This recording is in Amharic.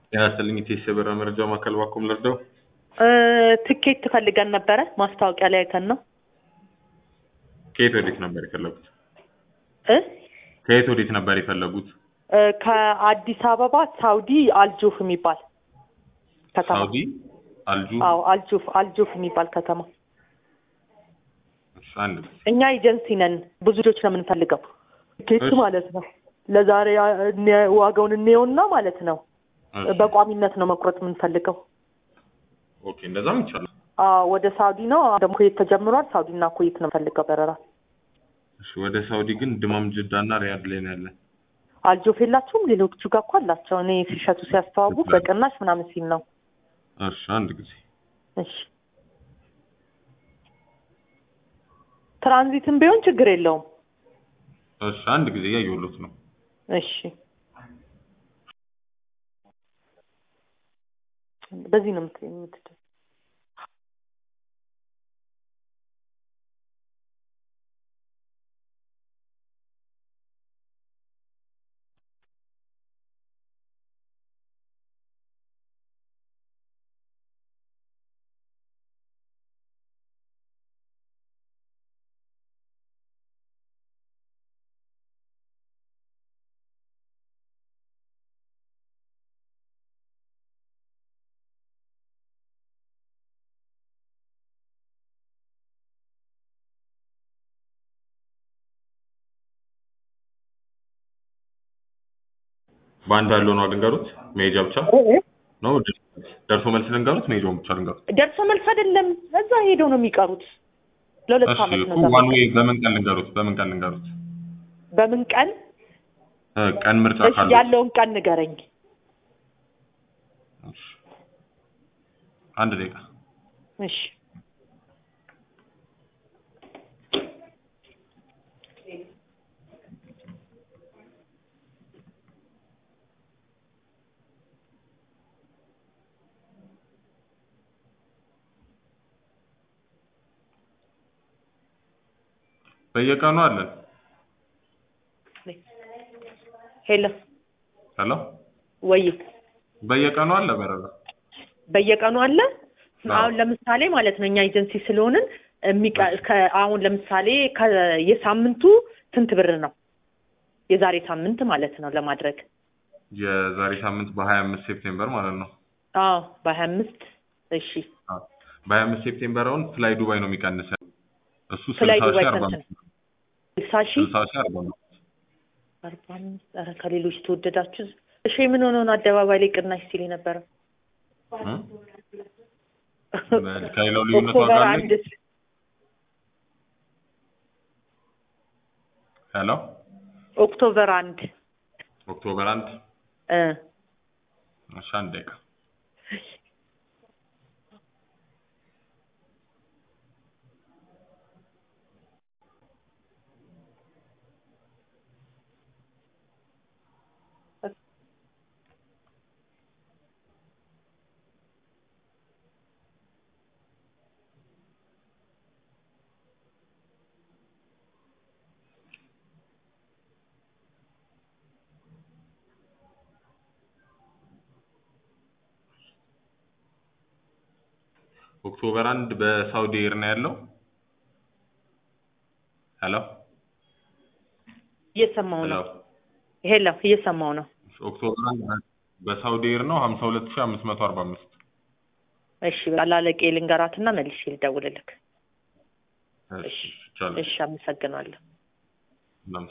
ያሰልኝ የተሰበረ መረጃ ማከል ባኩም ለርደው ትኬት ፈልገን ነበረ ማስታወቂያ ላይ አይተን ነው። ከየት ወዴት ነበር የፈለጉት? ከየት ወዴት ነበር የፈለጉት? ከአዲስ አበባ ሳውዲ አልጁፍ የሚባል ከተማ። ሳውዲ አልጁፍ? አዎ አልጁፍ የሚባል ከተማ። አንድ እኛ ኤጀንሲ ነን፣ ብዙ ልጆች ነው የምንፈልገው ትኬት ማለት ነው። ለዛሬ ዋጋውን እንየውና ማለት ነው። በቋሚነት ነው መቁረጥ የምንፈልገው። ኦኬ እንደዛም ይቻላል። ወደ ሳውዲ ነው ደግሞ ኩዌት ተጀምሯል። ሳውዲና ኩዌት ነው ፈልገው በረራ። እሺ ወደ ሳውዲ ግን ድማም ጅዳና ሪያድ ላይ ነው ያለ። አልጆፍ የላችሁም? ሌሎቹ ጋር እኮ አላቸው። እኔ ሲሸጡ ሲያስተዋውቁ በቅናሽ ምናምን ሲል ነው። እሺ አንድ ጊዜ እሺ ትራንዚትም ቢሆን ችግር የለውም። እሺ አንድ ጊዜ ያየሁት ነው። እሺ በዚህ ነው የምትሄደው? ባንድ ያለው ነው ልንገሩት? መሄጃ ብቻ ነው? ደርሶ መልስ ልንገሩት? መሄጃውን ብቻ ልንገሩት? ደርሶ መልስ አይደለም፣ እዛ ሄደው ነው የሚቀሩት። ለሁለት ዓመት ነው። ዋን ዌይ በምን ቀን ልንገሩት? በምን ቀን ልንገሩት? በምን ቀን? ቀን ምርጫ ካለው ያለውን ቀን ንገረኝ። እሺ አንድ ደቂቃ። እሺ በየቀኑ አለ። ሄሎ ወይ በየቀኑ አለ በረራ? በየቀኑ አለ። አሁን ለምሳሌ ማለት ነው እኛ ኤጀንሲ ስለሆንን አሁን ለምሳሌ የሳምንቱ ስንት ብር ነው? የዛሬ ሳምንት ማለት ነው ለማድረግ የዛሬ ሳምንት በ25 ሴፕቴምበር ማለት ነው። በ25 እሺ። በ25 ሴፕቴምበር አሁን ፍላይ ዱባይ ነው የሚቀንሰው። እሱ 60,000 ኧረ ከሌሎች ተወደዳችሁ። እሺ ምን ሆነ ነው አደባባይ ላይ ቅናሽ ሲል የነበረው? ከሌላው ልዩነት ዋጋ አለ? ሄሎ ኦክቶበር 1 እሺ አንድ ደቂቃ። ኦክቶበር 1 በሳውዲ ኤር ነው ያለው። ሄሎ እየሰማው ነው። እየሰማው ነው። ኦክቶበር 1 በሳውዲ ኤር ነው 52,545። እሺ ባላለቄ ልንገራትና መልሼ ልደውልልክ። እሺ አመሰግናለሁ።